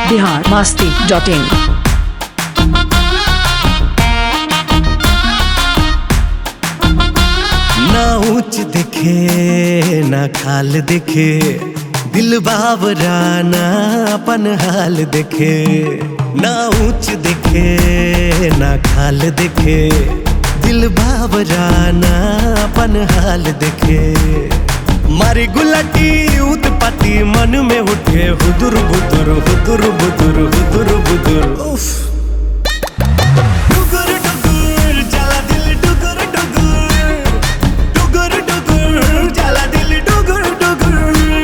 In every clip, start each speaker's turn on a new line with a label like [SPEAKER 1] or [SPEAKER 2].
[SPEAKER 1] biharmasti.in।
[SPEAKER 2] ना ऊंच दिखे ना खाल दिखे, दिल बावरा ना अपन हाल दिखे। ना ऊंच दिखे ना खाल दिखे, दिल बावरा ना अपन हाल दिखे। मारी गुलाटी उत्पत्ति मन में उठे हुदुर बुदुर हुदुर बुदुर हुदुर बुदुर। डुगुर डुगुर जाला दिल डुगुर डुगुर, डुगुर डुगुर जाला दिल डुगुर डुगुर।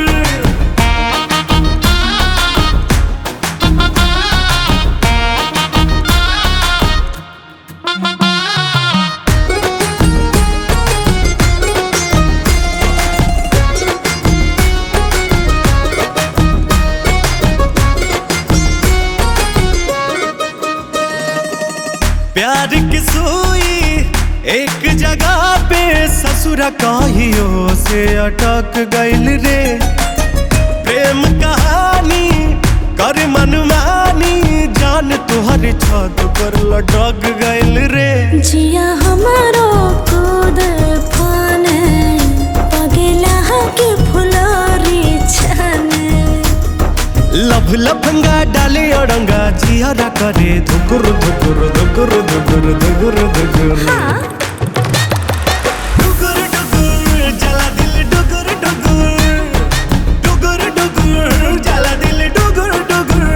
[SPEAKER 2] प्यार की सुई एक जगह पे ससुरा कहियो से अटक गइल रे। प्रेम कहानी कर मनमानी, जान तुहर छत पर लटक गइल रे।
[SPEAKER 3] जिया हमारो कूद फाने पगला के फुलरी छाने।
[SPEAKER 2] लभ लफंगा डाले अड़ंगा जियारा करे धुकुर धुकुर धुकुर धुकुर धुकुर धुकुर। डुगुर डुगुर जाला दिल डुगुर डुगुर, डुगुर डुगुर जाला दिल डुगुर डुगुर।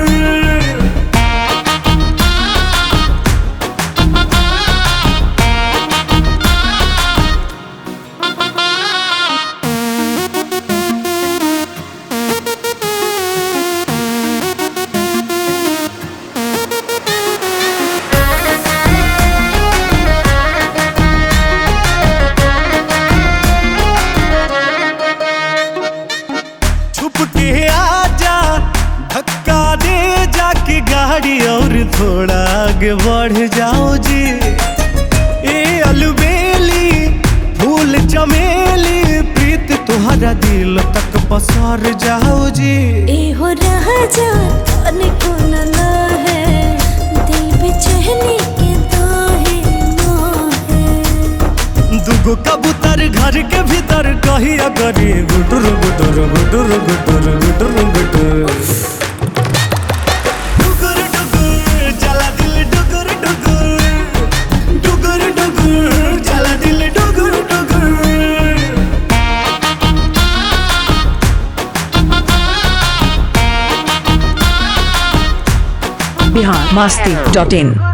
[SPEAKER 2] आजा धक्का दे जाके गाड़ी और थोड़ा आगे बढ़ जाओ जी। ए अलबेली फूल चमेली प्रीत तुम्हारा दिल तक पसार जाओ जी।
[SPEAKER 3] ए हो रहा जा तनिको न लहे, दिल बेचैनी के दोहे मोहे।
[SPEAKER 2] दुगो कबूतर घर के भीतर कहिया करी गुटुर गुटुर गुटुर गुटुर गुटुर गुटुर। डुगुर डुगुर जाला दिल डुगुर डुगुर, डुगुर डुगुर जाला दिल डुगुर डुगुर।
[SPEAKER 1] biharmasti.in।